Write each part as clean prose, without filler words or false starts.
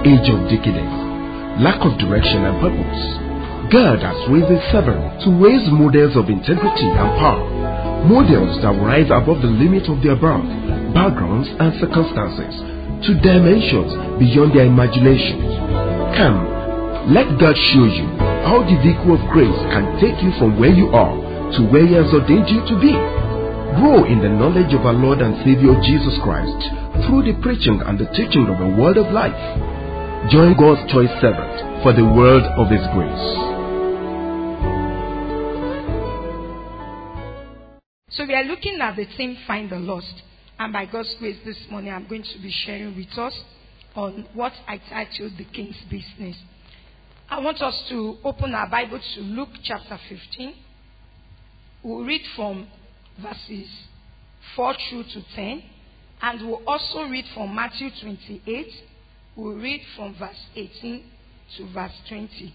age of decadence, lack of direction and purpose, God has raised His servant to raise models of integrity and power, models that rise above the limit of their birth, backgrounds and circumstances, to dimensions beyond their imaginations. Come, let God show you how the vehicle of grace can take you from where you are to where He has ordained you to be. Grow in the knowledge of our Lord and Savior Jesus Christ through the preaching and the teaching of the Word of life. Join God's choice servant for the word of His grace. So we are looking at the theme Find the Lost. And by God's grace this morning, I'm going to be sharing with us on what I titled The King's Business. I want us to open our Bible to Luke chapter 15. We'll read from verses 4 through to 10. And we'll also read from Matthew 28. We'll read from verse 18 to verse 20.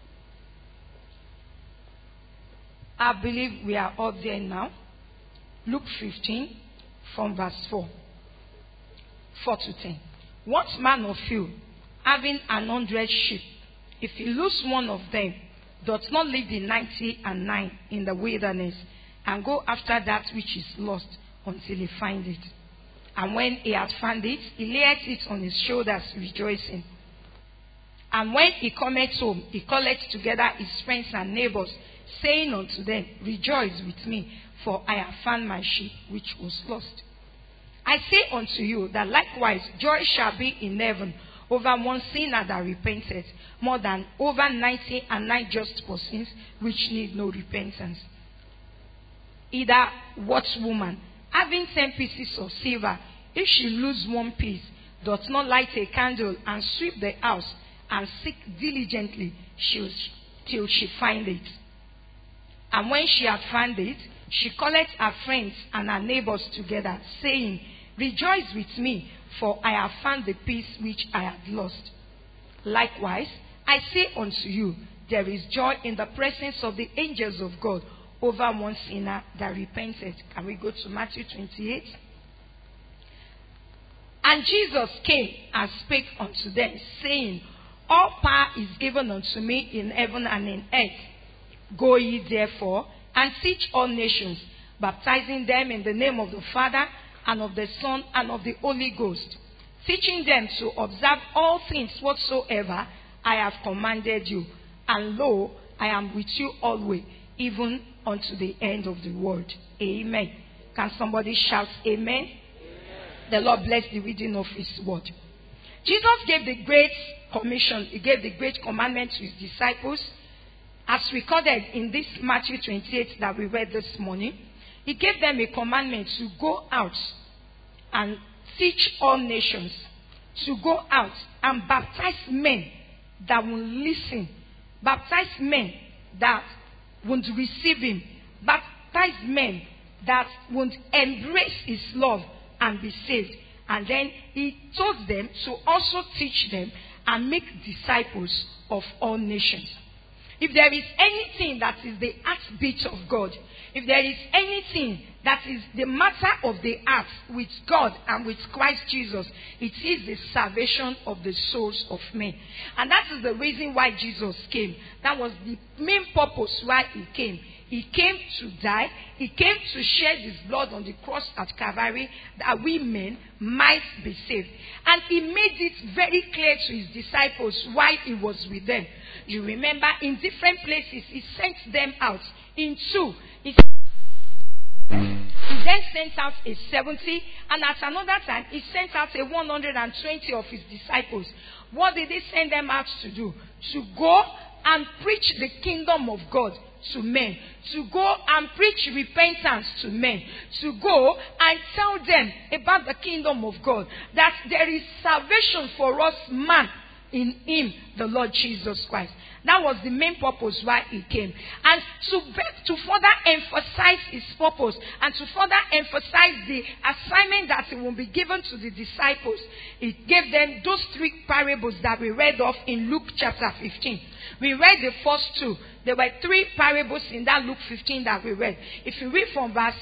I believe we are all there now. Luke 15 from verse 4 to 10. What man of you, having 100 sheep, if he lose one of them, doth not leave the 99 in the wilderness, and go after that which is lost until he find it? And when he had found it, he layeth it on his shoulders, rejoicing. And when he cometh home, he calleth together his friends and neighbors, saying unto them, Rejoice with me, for I have found my sheep which was lost. I say unto you that likewise joy shall be in heaven over one sinner that repenteth, more than over 99 just persons which need no repentance. Either what woman, having 10 pieces of silver, if she lose one piece, doth not light a candle and sweep the house and seek diligently till she find it? And when she hath found it, she calleth her friends and her neighbors together, saying, Rejoice with me, for I have found the piece which I had lost. Likewise, I say unto you, there is joy in the presence of the angels of God over one sinner that repenteth. Can we go to Matthew 28? And Jesus came and spake unto them, saying, All power is given unto me in heaven and in earth. Go ye therefore and teach all nations, baptizing them in the name of the Father and of the Son and of the Holy Ghost, teaching them to observe all things whatsoever I have commanded you. And lo, I am with you always, even unto the end of the world. Amen. Can somebody shout amen? Amen. The Lord bless the reading of His word. Jesus gave the great commission. He gave the great commandment to His disciples. As recorded in this Matthew 28 that we read this morning, He gave them a commandment to go out and teach all nations, to go out and baptize men that will listen, baptize men that won't receive Him, baptize men that won't embrace His love and be saved. And then He told them to also teach them and make disciples of all nations. If there is anything that is the heartbeat of God, if there is anything that is the matter of the heart with God and with Christ Jesus, it is the salvation of the souls of men. And that is the reason why Jesus came. That was the main purpose why He came. He came to die. He came to shed His blood on the cross at Calvary that we men might be saved. And He made it very clear to His disciples why He was with them. You remember in different places He sent them out in two. He then sent out a 70, and at another time He sent out a 120 of His disciples. What did He send them out to do? To go and preach the kingdom of God to men, to go and preach repentance to men, to go and tell them about the kingdom of God, that there is salvation for us man in Him, the Lord Jesus Christ. That was the main purpose why He came. And to further emphasize His purpose and to further emphasize the assignment that He will be given to the disciples, He gave them those three parables that we read of in Luke chapter 15. We read the first two. There were 3 parables in that Luke 15 that we read. If you read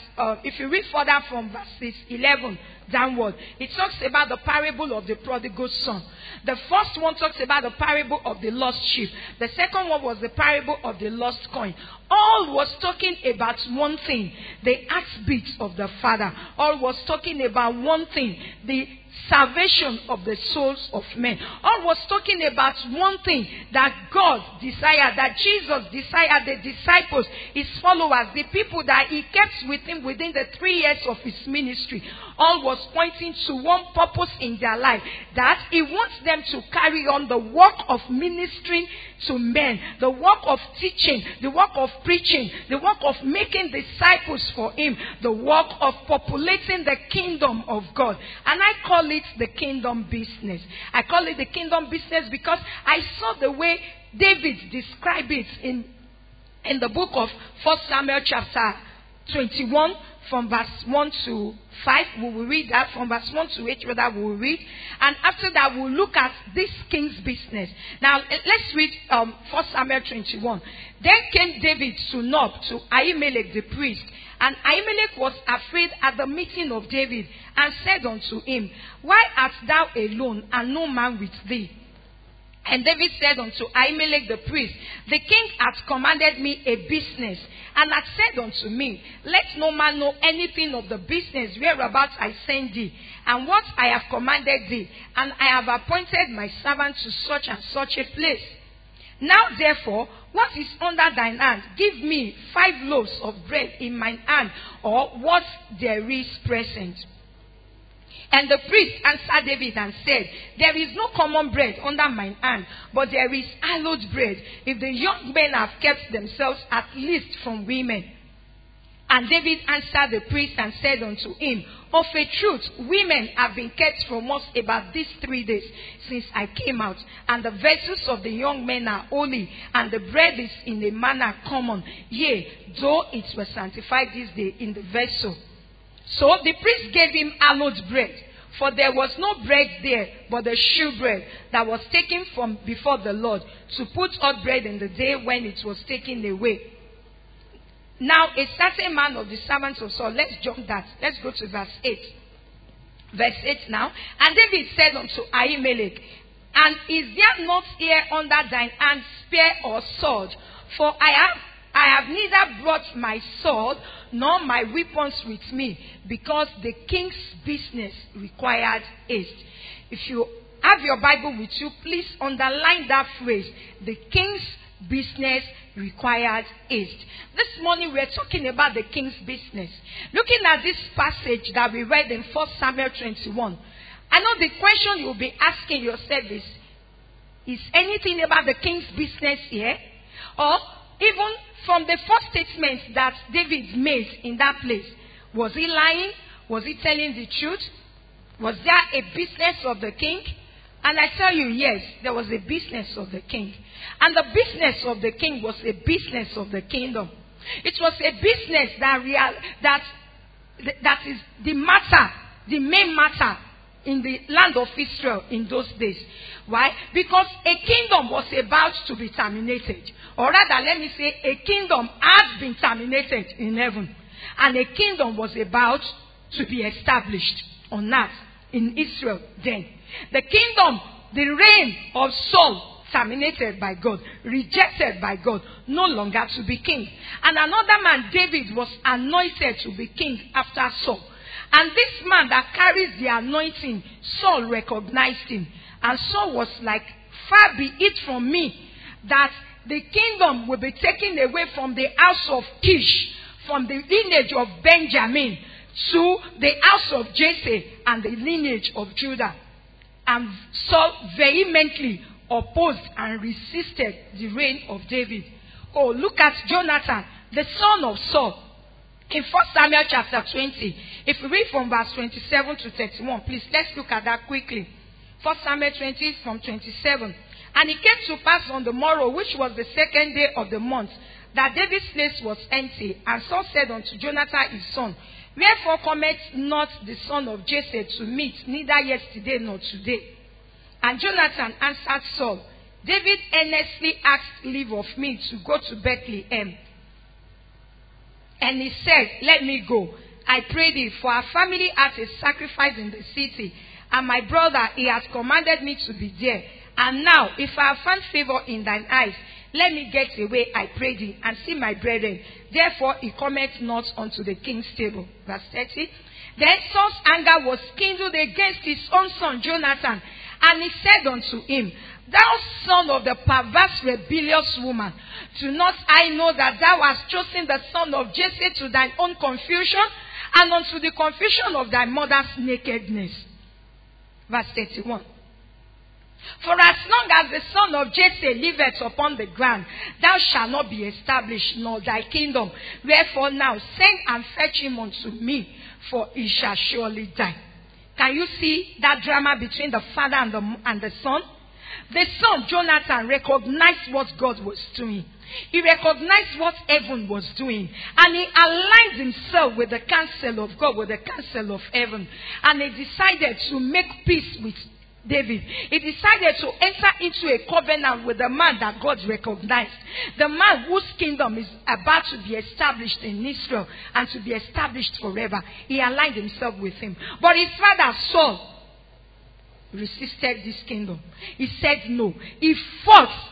further from verses 11 downward, it talks about the parable of the prodigal son. The first one talks about the parable of the lost sheep. The second one was the parable of the lost coin. All was talking about one thing, the heartbeat of the Father. All was talking about one thing, the salvation of the souls of men. All was talking about one thing, that God desired, that Jesus desired the disciples, his followers, the people that he kept with him within the 3 years of his ministry. All was pointing to one purpose in their life, that he wants them to carry on the work of ministering to men, the work of teaching, the work of preaching, the work of making disciples for him, the work of populating the kingdom of God. And I call it the kingdom business. I call it the kingdom business because I saw the way David described it in the book of 1 Samuel chapter 21 from verse 1 to 5. We will read that. From verse 1 to 8 rather we will read. And after that we'll look at this king's business. Now let's read 1 Samuel 21. Then came David to Nob, to Ahimelech the priest. And Ahimelech was afraid at the meeting of David, and said unto him, Why art thou alone, and no man with thee? And David said unto Ahimelech the priest, The king hath commanded me a business, and hath said unto me, Let no man know anything of the business whereabout I send thee, and what I have commanded thee, and I have appointed my servant to such and such a place. Now therefore, what is under thine hand? Give me 5 loaves of bread in mine hand, or what there is present. And the priest answered David and said, There is no common bread under mine hand, but there is hallowed bread, if the young men have kept themselves at least from women. And David answered the priest and said unto him, Of a truth, women have been kept from us about these 3 days since I came out. And the vessels of the young men are holy, and the bread is in a manner common. Yea, though it was sanctified this day in the vessel. So the priest gave him hallowed bread, for there was no bread there but the shewbread that was taken from before the Lord, to put hot bread in the day when it was taken away. Now a certain man of the servants of Saul, let's jump that. Let's go to verse 8. Verse 8 now. And David said unto Ahimelech, And is there not here under thine hand spear or sword? For I have neither brought my sword nor my weapons with me, because the king's business required haste. If you have your Bible with you, please underline that phrase. The king's business required haste. This morning we are talking about the king's business. Looking at this passage that we read in 1 Samuel 21, I know the question you'll be asking yourself is anything about the king's business here? Or even from the first statement that David made in that place, was he lying? Was he telling the truth? Was there a business of the king? And I tell you, yes, there was a business of the king. And the business of the king was a business of the kingdom. It was a business that is the matter, the main matter in the land of Israel in those days. Why? Because a kingdom was about to be terminated. Or rather, let me say, a kingdom had been terminated in heaven. And a kingdom was about to be established on earth in Israel then. The kingdom, the reign of Saul, terminated by God, rejected by God, no longer to be king. And another man, David, was anointed to be king after Saul. And this man that carries the anointing, Saul recognized him. And Saul was like, Far be it from me that the kingdom will be taken away from the house of Kish, from the lineage of Benjamin, to the house of Jesse and the lineage of Judah. And Saul vehemently opposed and resisted the reign of David. Oh, look at Jonathan, the son of Saul. In 1 Samuel chapter 20, if we read from verse 27 to 31, please, let's look at that quickly. 1 Samuel 20 from 27. And it came to pass on the morrow, which was the 2nd day of the month, that David's place was empty. And Saul said unto Jonathan his son, Wherefore cometh not the son of Jesse to meet, neither yesterday nor today? And Jonathan answered Saul, David earnestly asked leave of me to go to Bethlehem. And he said, let me go. I pray thee, for our family has a sacrifice in the city, and my brother, he has commanded me to be there. And now, if I have found favor in thine eyes, let me get away, I pray thee, and see my brethren. Therefore he cometh not unto the king's table. Verse 30. Then Saul's anger was kindled against his own son Jonathan, and he said unto him, thou son of the perverse rebellious woman, do not I know that thou hast chosen the son of Jesse to thine own confusion, and unto the confusion of thy mother's nakedness? Verse 31. For as long as the son of Jesse liveth upon the ground, thou shalt not be established, nor thy kingdom. Wherefore now send and fetch him unto me, for he shall surely die. Can you see that drama between the father and the son? The son, Jonathan, recognized what God was doing. He recognized what heaven was doing. And he aligned himself with the counsel of God, with the counsel of heaven. And he decided to make peace with David. He decided to enter into a covenant with the man that God recognized. The man whose kingdom is about to be established in Israel and to be established forever. He aligned himself with him. But his father Saul resisted this kingdom. He said no. He fought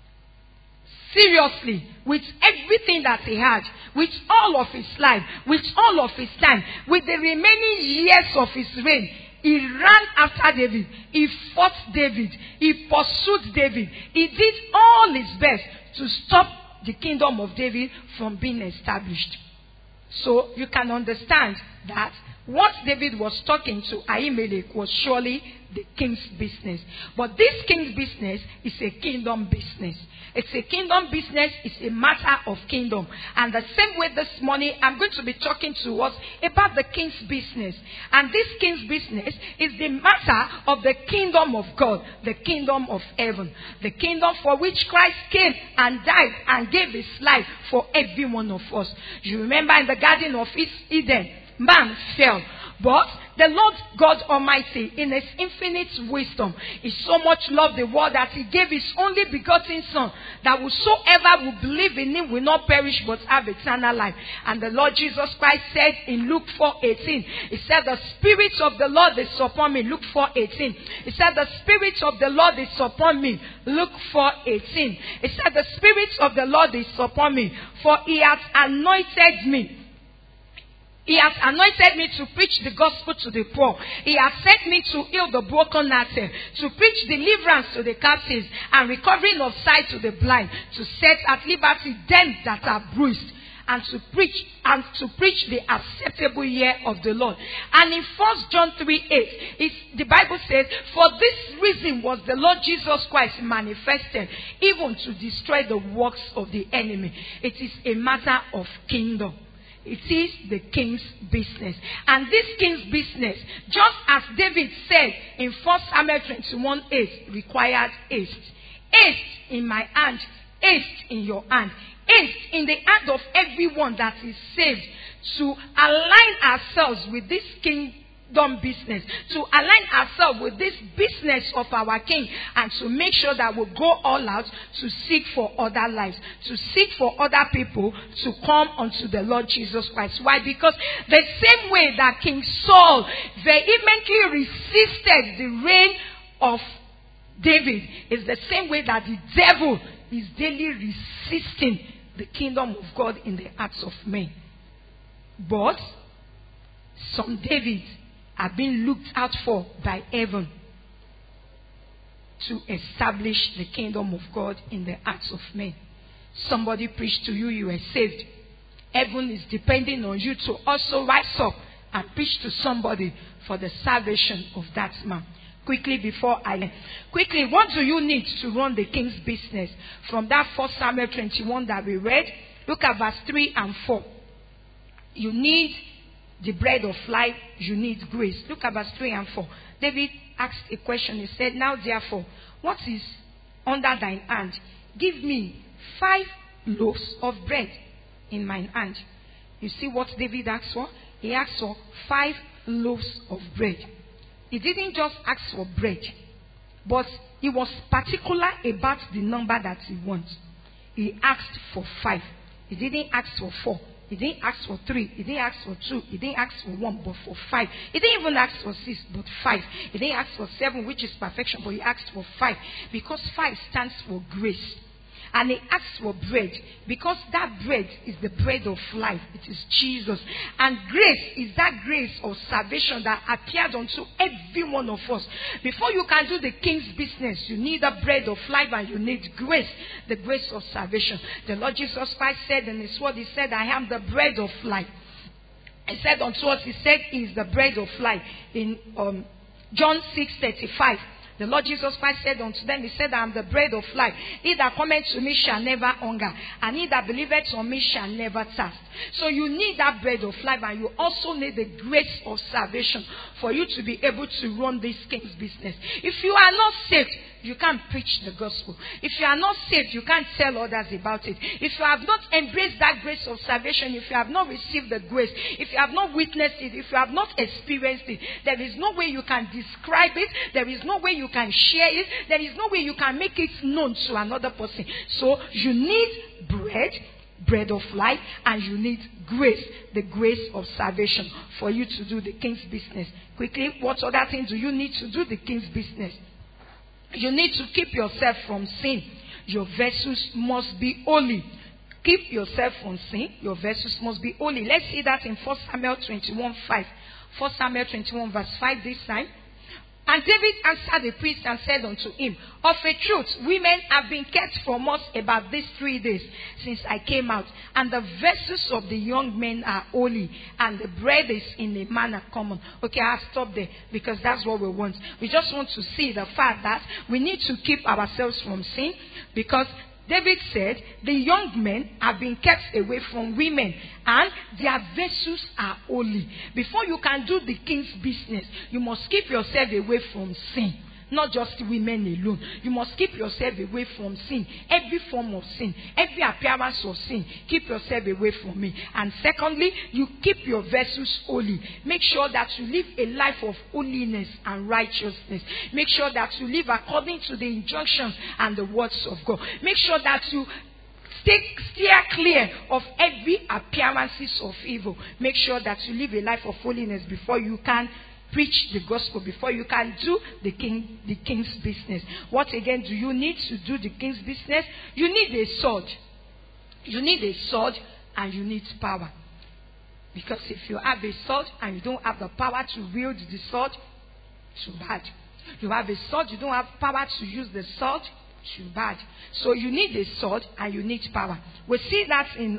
seriously with everything that he had, with all of his life, with all of his time, with the remaining years of his reign. He ran after David. He fought David. He pursued David. He did all his best to stop the kingdom of David from being established. So you can understand that what David was talking to Ahimelech was surely the king's business. But this king's business is a kingdom business. It's a kingdom business. It's a matter of kingdom. And the same way this morning, I'm going to be talking to us about the king's business. And this king's business is the matter of the kingdom of God, the kingdom of heaven, the kingdom for which Christ came and died and gave his life for every one of us. You remember in the Garden of Eden, man fell. But the Lord God Almighty, in his infinite wisdom, he so much loved the world that he gave his only begotten Son, that whosoever will believe in him will not perish but have eternal life. And the Lord Jesus Christ said in Luke 4:18, he said, the Spirit of the Lord is upon me. Luke 4:18. He said, the Spirit of the Lord is upon me. Luke 4:18. He said, the Spirit of the Lord is upon me, for he hath anointed me. He has anointed me to preach the gospel to the poor. He has sent me to heal the brokenhearted, to preach deliverance to the captives, and recovering of sight to the blind, to set at liberty them that are bruised, and to preach the acceptable year of the Lord. And in 1 John 3:8, the Bible says, for this reason was the Lord Jesus Christ manifested, even to destroy the works of the enemy. It is a matter of kingdom. It is the king's business. And this king's business, just as David said in 1 Samuel 21:8, required haste. Haste in my hand, haste in your hand, haste in the hand of everyone that is saved, to align ourselves with this kingdom business, to align ourselves with this business of our king, and to make sure that we go all out to seek for other lives, to seek for other people to come unto the Lord Jesus Christ. Why? Because the same way that King Saul vehemently resisted the reign of David is the same way that the devil is daily resisting the kingdom of God in the hearts of men. But some Davids are being looked out for by heaven to establish the kingdom of God in the hearts of men. Somebody preached to you, you were saved. Heaven is depending on you to also rise up and preach to somebody for the salvation of that man. Quickly, what do you need to run the king's business? From that 1 Samuel 21 that we read, look at verse 3 and 4. You need the bread of life, you need grace. Look at verse 3 and 4. David asked a question. He said, now therefore, what is under thine hand? Give me 5 loaves of bread in mine hand. You see what David asked for? He asked for 5 loaves of bread. He didn't just ask for bread, but he was particular about the number that he wants. He asked for 5. He didn't ask for 4. He didn't ask for 3. He didn't ask for 2. He didn't ask for 1, but for 5. He didn't even ask for 6, but 5. He didn't ask for 7, which is perfection, but he asked for 5. Because 5 stands for grace. And he asked for bread, because that bread is the bread of life. It is Jesus. And grace is that grace of salvation that appeared unto every one of us. Before you can do the king's business, you need the bread of life and you need grace, the grace of salvation. The Lord Jesus Christ said in his word, he said, I am the bread of life. He said unto us, he said, he is the bread of life. In John 6:35. The Lord Jesus Christ said unto them, he said, I am the bread of life. He that cometh to me shall never hunger, and he that believeth on me shall never thirst. So you need that bread of life, and you also need the grace of salvation for you to be able to run this king's business. If you are not saved, you can't preach the gospel. If you are not saved, you can't tell others about it. If you have not embraced that grace of salvation, if you have not received the grace, if you have not witnessed it, if you have not experienced it, there is no way you can describe it. There is no way you can share it. There is no way you can make it known to another person. So you need bread of life, and you need grace, the grace of salvation for you to do the king's business. Quickly, what other things do you need to do the king's business? You need to keep yourself from sin. Your vessels must be holy. Keep yourself from sin. Your vessels must be holy. Let's see that in 1 Samuel 21:5. 1 Samuel 21 verse 5 this time. And David answered the priest and said unto him, of a truth, women have been kept from us about these 3 days since I came out. And the vessels of the young men are holy, and the bread is in a manner common. Okay, I'll stop there because that's what we want. We just want to see the fact that we need to keep ourselves from sin, because David said, the young men have been kept away from women, and their vessels are holy. Before you can do the king's business, you must keep yourself away from sin. Not just women alone. You must keep yourself away from sin. Every form of sin. Every appearance of sin. Keep yourself away from me. And secondly, you keep your vessels holy. Make sure that you live a life of holiness and righteousness. Make sure that you live according to the injunctions and the words of God. Make sure that you steer clear of every appearances of evil. Make sure that you live a life of holiness before you can preach the gospel, before you can do the king's business. What again do you need to do the king's business? You need a sword. You need a sword, and you need power. Because if you have a sword and you don't have the power to wield the sword, too bad. You have a sword, you don't have power to use the sword, too bad. So you need a sword and you need power. We see that in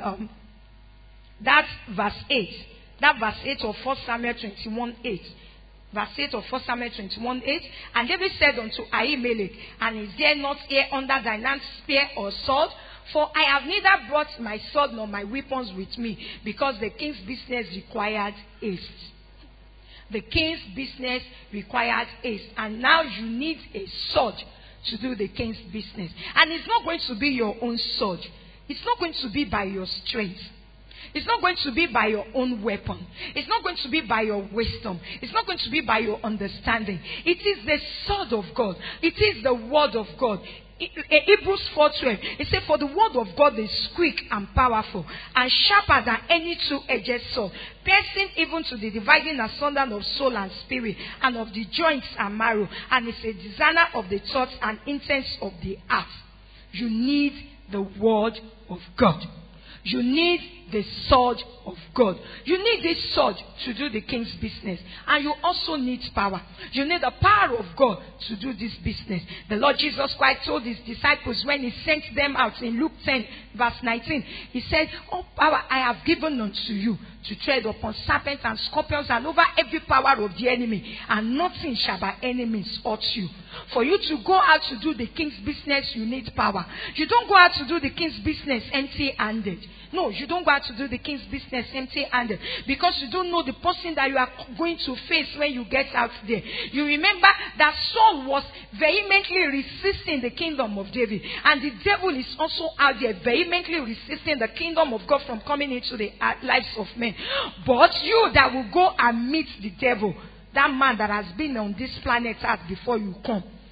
that verse 8. That verse 8 of 1 Samuel 21:8. Verse 8 of 1 Samuel 21:8. And David said unto Ahimelech, and is there not here under thine hand spear or sword? For I have neither brought my sword nor my weapons with me, because the king's business required haste. The king's business required haste. And now you need a sword to do the king's business. And it's not going to be your own sword. It's not going to be by your strength. It's not going to be by your own weapon. It's not going to be by your wisdom. It's not going to be by your understanding. It is the sword of God. It is the word of God. Hebrews 4:12. It says, for the word of God is quick and powerful, and sharper than any two-edged sword, piercing even to the dividing asunder of soul and spirit, and of the joints and marrow, and is a discerner of the thoughts and intents of the heart. You need the word of God. You need the sword of God. You need this sword to do the king's business. And you also need power. You need the power of God to do this business. The Lord Jesus Christ told his disciples when he sent them out in Luke 10 verse 19. He said, all power I have given unto you to tread upon serpents and scorpions and over every power of the enemy. And nothing shall by enemies hurt you. For you to go out to do the king's business, you need power. You don't go out to do the king's business empty-handed. No, you don't go out to do the king's business empty-handed, because you don't know the person that you are going to face when you get out there. You remember that Saul was vehemently resisting the kingdom of David, and the devil is also out there vehemently resisting the kingdom of God from coming into the lives of men. But you that will go and meet the devil, that man that has been on this planet Earth before you come,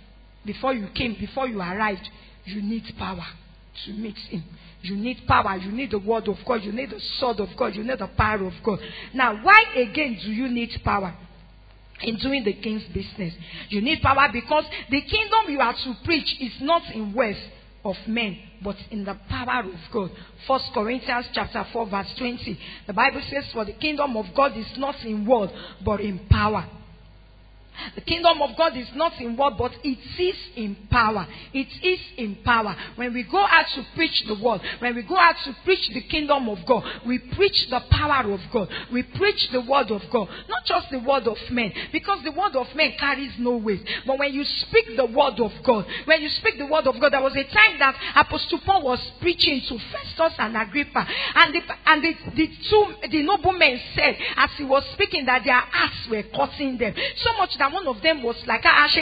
before you came, before you arrived, you need power to meet him. You need power. You need the word of God. You need the sword of God. You need the power of God. Now, why again do you need power in doing the king's business? You need power because the kingdom you are to preach is not in wealth of men, but in the power of God. 1 Corinthians chapter 4 verse 20. The Bible says, for the kingdom of God is not in word, but in power. The kingdom of God is not in word, but it is in power. It is in power. When we go out to preach the word, when we go out to preach the kingdom of God, we preach the power of God. We preach the word of God. Not just the word of men, because the word of men carries no weight. But when you speak the word of God, when you speak the word of God, there was a time that Apostle Paul was preaching to Festus and Agrippa. And the noblemen said, as he was speaking, that their hearts were cutting them. So much that one of them was like,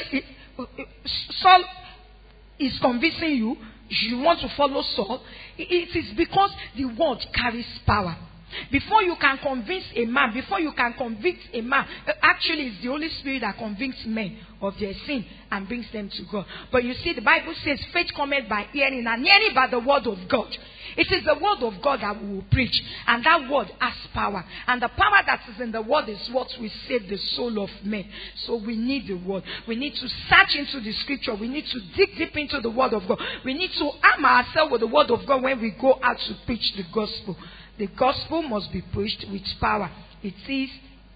Saul is convincing you, you want to follow Saul. It is because the word carries power. Before you can convince a man, before you can convict a man, actually it's the Holy Spirit that convicts men of their sin and brings them to God. But you see, the Bible says faith cometh by hearing, and hearing by the word of God. It is the word of God that we will preach, and that word has power. And the power that is in the word is what will save the soul of men. So we need the word. We need to search into the scripture. We need to dig deep into the word of God. We need to arm ourselves with the word of God when we go out to preach the gospel. The gospel must be preached with power. It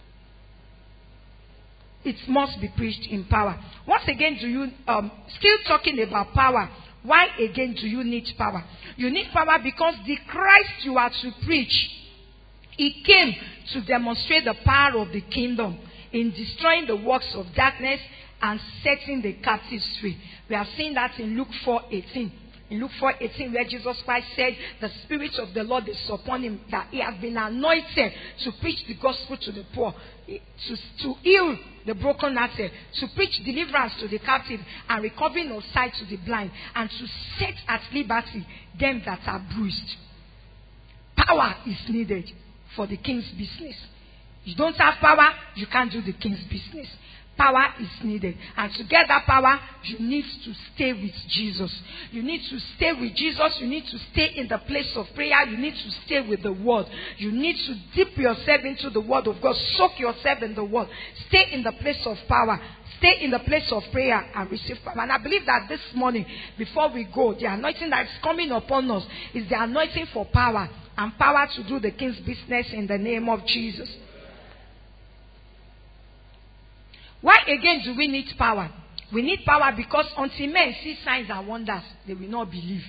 must be preached in power. Once again, do you still talking about power? Why again do you need power? You need power because the Christ you are to preach, he came to demonstrate the power of the kingdom in destroying the works of darkness and setting the captives free. We have seen that in Luke 4:18. In Luke 4:18, where Jesus Christ said, the Spirit of the Lord is upon him, that he has been anointed to preach the gospel to the poor, to heal the brokenhearted, to preach deliverance to the captive, and recovering of sight to the blind, and to set at liberty them that are bruised. Power is needed for the king's business. You don't have power, you can't do the king's business. Power is needed. And to get that power, you need to stay with Jesus. You need to stay with Jesus. You need to stay in the place of prayer. You need to stay with the word. You need to dip yourself into the word of God. Soak yourself in the word. Stay in the place of power. Stay in the place of prayer and receive power. And I believe that this morning, before we go, the anointing that is coming upon us is the anointing for power, and power to do the king's business in the name of Jesus. Why again do we need power? We need power because until men see signs and wonders, they will not believe.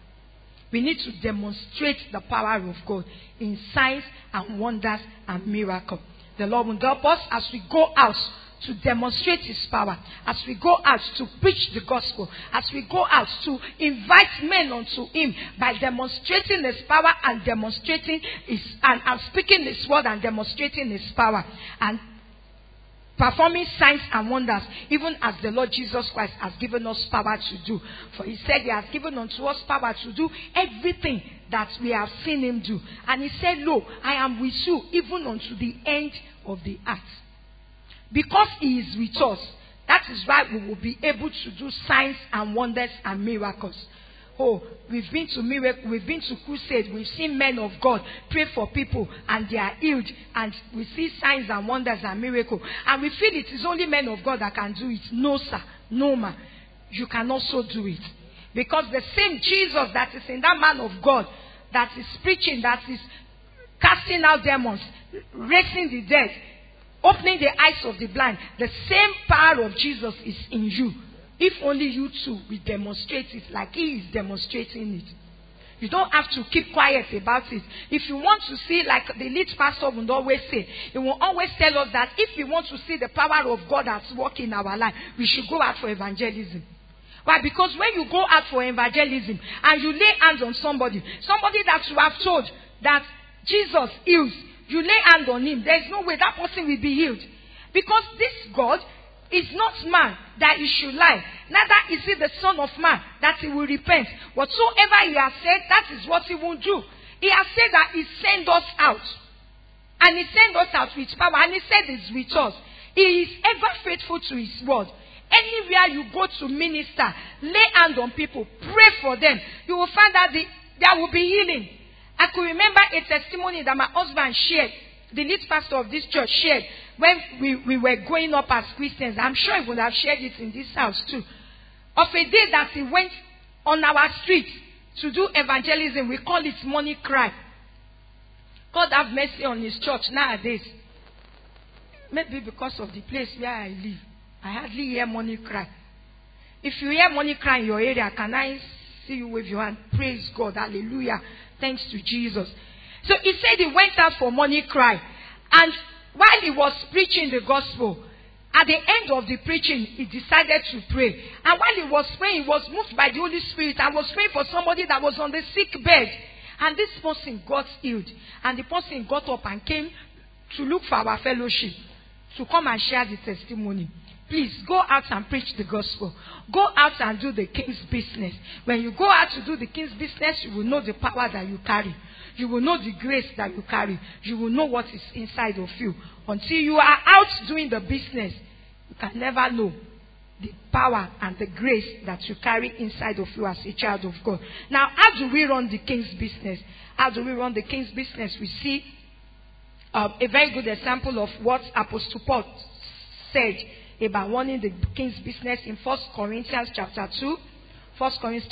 We need to demonstrate the power of God in signs and wonders and miracles. The Lord will help us as we go out to demonstrate his power, as we go out to preach the gospel, as we go out to invite men unto him by demonstrating his power and demonstrating his and speaking his word and demonstrating his power, and performing signs and wonders, even as the Lord Jesus Christ has given us power to do. For he said he has given unto us power to do everything that we have seen him do. And he said, lo, I am with you even unto the end of the earth. Because he is with us, that is why we will be able to do signs and wonders and miracles. Oh, we've been to crusade. We've seen men of God pray for people and they are healed, and we see signs and wonders and miracles. And we feel it is only men of God that can do it. No, sir. No, ma. You can also do it. Because the same Jesus that is in that man of God, that is preaching, that is casting out demons, raising the dead, opening the eyes of the blind, the same power of Jesus is in you. If only you too will demonstrate it like he is demonstrating it. You don't have to keep quiet about it. If you want to see, like the lead pastor would always say, he will always tell us that if we want to see the power of God at work in our life, we should go out for evangelism. Why? Because when you go out for evangelism and you lay hands on somebody that you have told that Jesus heals, you lay hands on him, there is no way that person will be healed. Because this God is not man that he should lie, neither is he the son of man that he will repent. Whatsoever he has said, that is what he will do. He has said that he sent us out, and he sent us out with power, and he said it's with us. He is ever faithful to his word. Anywhere you go to minister, lay hand on people, pray for them, you will find that there will be healing. I could remember a testimony that my husband shared, the lead pastor of this church shared, when we were growing up as Christians. I'm sure he would have shared it in this house too. Of a day that he went on our street to do evangelism. We call it money cry. God have mercy on his church nowadays. Maybe because of the place where I live, I hardly hear money cry. If you hear money cry in your area, can I see you wave your hand? Praise God. Hallelujah. Thanks to Jesus. So he said he went out for money cry. And while he was preaching the gospel, at the end of the preaching, he decided to pray. And while he was praying, he was moved by the Holy Spirit and was praying for somebody that was on the sick bed. And this person got healed. And the person got up and came to look for our fellowship, to come and share the testimony. Please, go out and preach the gospel. Go out and do the king's business. When you go out to do the king's business, you will know the power that you carry. You will know the grace that you carry. You will know what is inside of you. Until you are out doing the business, you can never know the power and the grace that you carry inside of you as a child of God. Now, how do we run the king's business? How do we run the king's business? We see a very good example of what Apostle Paul said about running the king's business in 1 Corinthians chapter 2. 1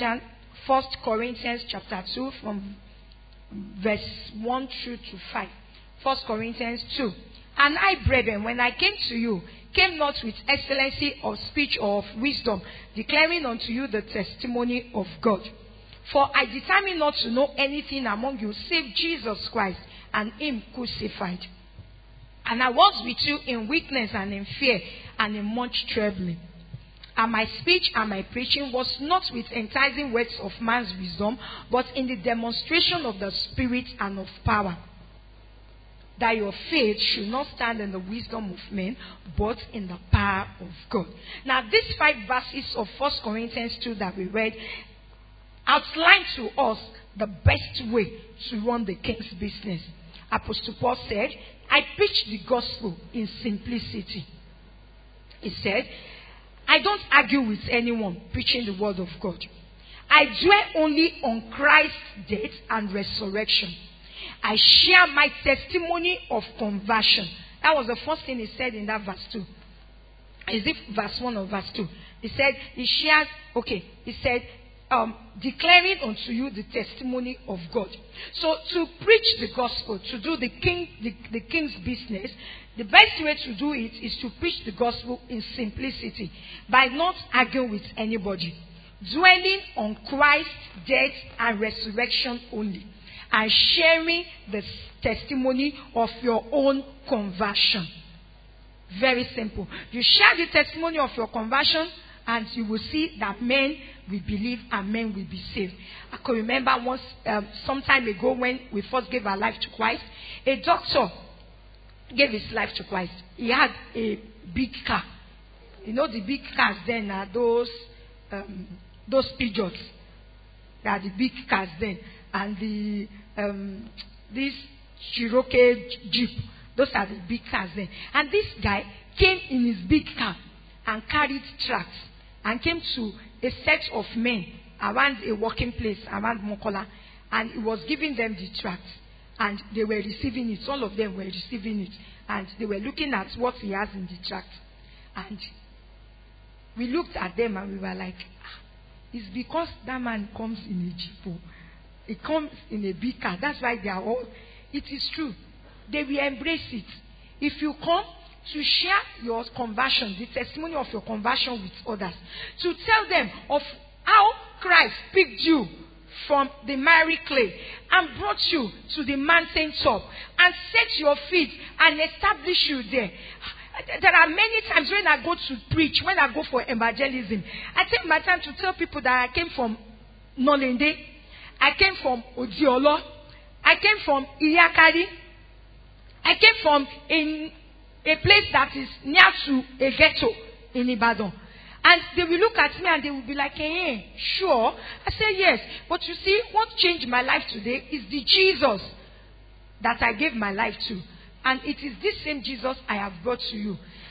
Corinthians chapter 2 from verse 1 through to 5. 1 Corinthians 2. And I, brethren, when I came to you, came not with excellency of speech or of wisdom, declaring unto you the testimony of God. For I determined not to know anything among you save Jesus Christ and him crucified. And I was with you in weakness and in fear and in much trembling. And my speech and my preaching was not with enticing words of man's wisdom, but in the demonstration of the Spirit and of power, that your faith should not stand in the wisdom of men, but in the power of God. Now, these 5 verses of 1 Corinthians 2 that we read outline to us the best way to run the king's business. Apostle Paul said, I preach the gospel in simplicity. He said, I don't argue with anyone preaching the word of God. I dwell only on Christ's death and resurrection. I share my testimony of conversion. That was the first thing he said in that verse 2. Is it verse 1 or verse 2? He said, he said, declaring unto you the testimony of God. So to preach the gospel, to do the king's business, the best way to do it is to preach the gospel in simplicity, by not arguing with anybody, dwelling on Christ's death and resurrection only, and sharing the testimony of your own conversion. Very simple. You share the testimony of your conversion, and you will see that men will believe and men will be saved. I can remember once, some time ago, when we first gave our life to Christ, a doctor gave his life to Christ. He had a big car. You know, the big cars then are those Peugeots. They are the big cars then. And this Cherokee Jeep. Those are the big cars then. And this guy came in his big car and carried tracts and came to a set of men around a working place around Mokola, and he was giving them the tracts, and they were receiving it. All of them were receiving it, and they were looking at what he has in the tract. And we looked at them and we were like, it's because that man comes in a Jeep. He comes in a big car. That's why they are all. It is true. They will embrace it. If you come to share your conversion, the testimony of your conversion with others, to tell them of how Christ picked you from the miry clay and brought you to the mountain top and set your feet and established you there. There are many times when I go to preach, when I go for evangelism, I take my time to tell people that I came from Nolende, I came from Odiolo, I came from Iyakari, I came from a place that is near to a ghetto in Ibadan. And they will look at me and they will be like, hey, sure. I say, yes. But you see, what changed my life today is the Jesus that I gave my life to. And it is this same Jesus I have brought to you.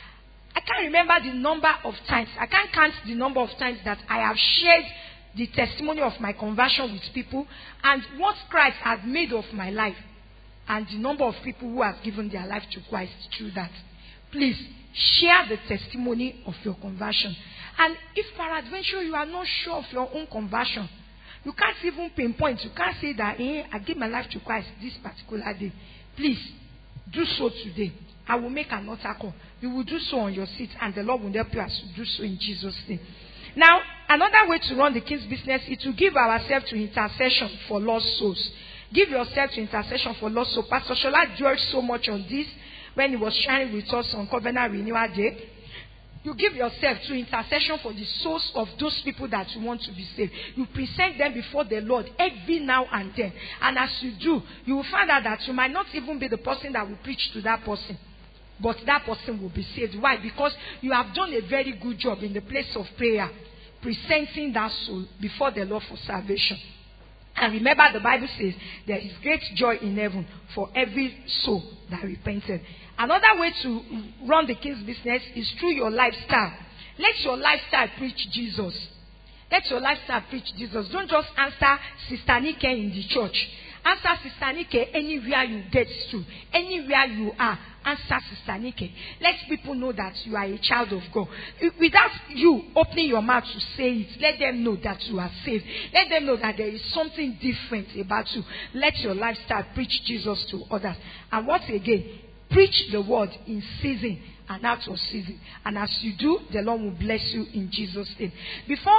I can't remember the number of times. I can't count the number of times that I have shared the testimony of my conversion with people and what Christ has made of my life and the number of people who have given their life to Christ through that. Please share the testimony of your conversion. And if peradventure you are not sure of your own conversion, you can't even pinpoint. You can't say that, I give my life to Christ this particular day. Please do so today. I will make an altar call. You will do so on your seat, and the Lord will help you as you do so in Jesus' name. Now, another way to run the King's business is to give ourselves to intercession for lost souls. Give yourself to intercession for lost souls. Pastor Shola dwelled so much on this when he was sharing with us on Covenant Renewal Day. You give yourself to intercession for the souls of those people that you want to be saved. You present them before the Lord every now and then. And as you do, you will find out that you might not even be the person that will preach to that person. But that person will be saved. Why? Because you have done a very good job in the place of prayer, presenting that soul before the Lord for salvation. And remember, the Bible says there is great joy in heaven for every soul that repented. Another way to run the King's business is through your lifestyle. Let your lifestyle preach Jesus. Let your lifestyle preach Jesus. Don't just answer Sister Nike in the church. Answer Sister Nike anywhere you get to, anywhere you are. Answer Sister Nike. Let people know that you are a child of God. Without you opening your mouth to say it, let them know that you are saved. Let them know that there is something different about you. Let your lifestyle preach Jesus to others. And once again, preach the word in season and out of season. And as you do, the Lord will bless you in Jesus' name. Before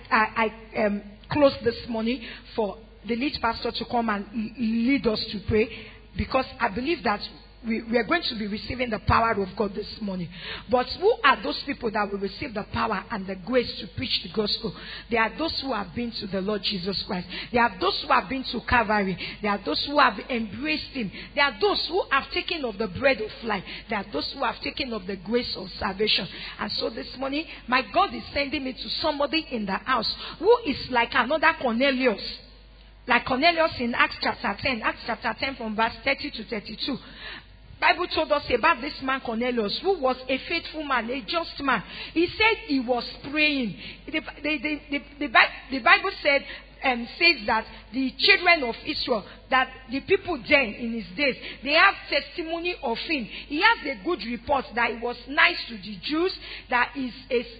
I close this morning for the lead pastor to come and lead us to pray, because I believe that we are going to be receiving the power of God this morning. But who are those people that will receive the power and the grace to preach the gospel? They are those who have been to the Lord Jesus Christ. They are those who have been to Calvary. They are those who have embraced Him. They are those who have taken of the bread of life. They are those who have taken of the grace of salvation. And so this morning, my God is sending me to somebody in the house who is like another Cornelius. Like Cornelius in Acts chapter 10. Acts chapter 10 from verse 30 to 32. Bible told us about this man Cornelius, who was a faithful man, a just man. He said he was praying. The Bible says that the children of Israel, that the people then in his days, they have testimony of him. He has a good report that he was nice to the Jews, that is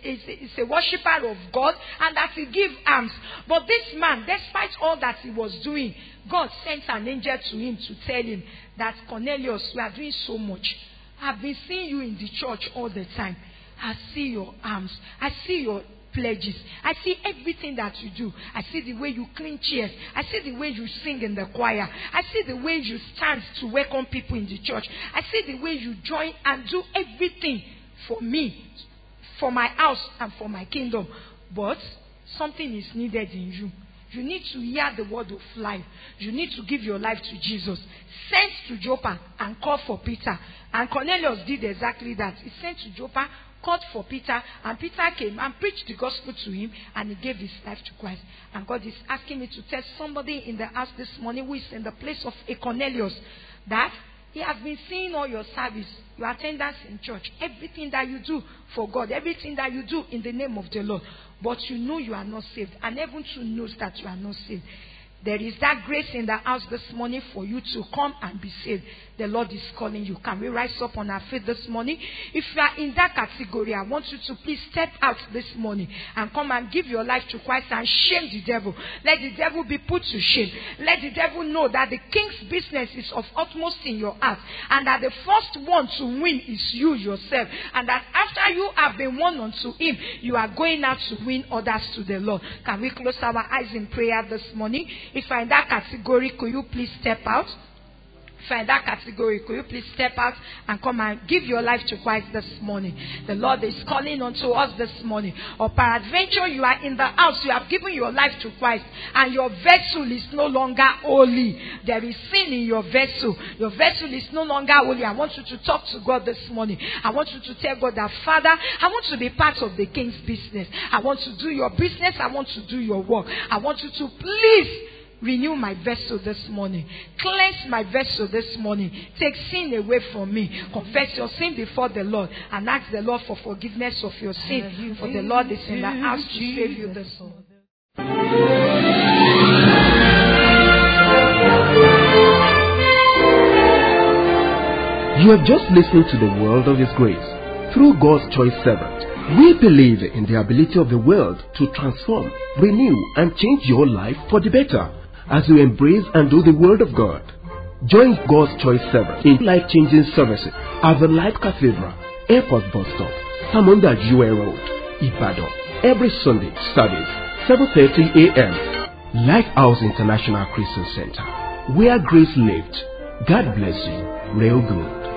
a worshipper of God, and that he gave alms. But this man, despite all that he was doing, God sent an angel to him to tell him that, Cornelius, you are doing so much. I've been seeing you in the church all the time. I see your alms. I see your pledges. I see everything that you do. I see the way you clean chairs. I see the way you sing in the choir. I see the way you stand to welcome people in the church. I see the way you join and do everything for me, for my house and for my kingdom. But something is needed in you. You need to hear the word of life. You need to give your life to Jesus. Sent to Joppa and called for Peter. And Cornelius did exactly that. He sent to Joppa, called for Peter, and Peter came and preached the gospel to him, and he gave his life to Christ. And God is asking me to tell somebody in the house this morning who is in the place of a Cornelius that he has been seeing all your service, your attendance in church, everything that you do for God, everything that you do in the name of the Lord. But you know you are not saved, and heaven too knows that you are not saved. There is that grace in the house this morning for you to come and be saved. The Lord is calling you. Can we rise up on our feet this morning? If you are in that category, I want you to please step out this morning and come and give your life to Christ and shame the devil. Let the devil be put to shame. Let the devil know that the king's business is of utmost in your heart, and that the first one to win is you yourself, and that after you have been won unto him, you are going out to win others to the Lord. Can we close our eyes in prayer this morning? If you are in that category, could you please step out? If you are in that category, could you please step out and come and give your life to Christ this morning? The Lord is calling unto us this morning. Or peradventure you are in the house, you have given your life to Christ, and your vessel is no longer holy. There is sin in your vessel. Your vessel is no longer holy. I want you to talk to God this morning. I want you to tell God that, Father, I want to be part of the king's business. I want to do your business. I want to do your work. I want you to please renew my vessel this morning. Cleanse my vessel this morning. Take sin away from me. Confess your sin before the Lord and ask the Lord for forgiveness of your sin. For the Lord is in the house to save you this morning. You have just listened to the World of His Grace through God's Choice Servant. We believe in the ability of the world to transform, renew, and change your life for the better as you embrace and do the Word of God. Join God's Choice Servant in life-changing services at the Life Cathedral, Airport Bus Stop, Samunda Jue Road, Ibadan, every Sunday service, 7:30 a.m. Lighthouse International Christian Center, where grace lived. God bless you. Real good.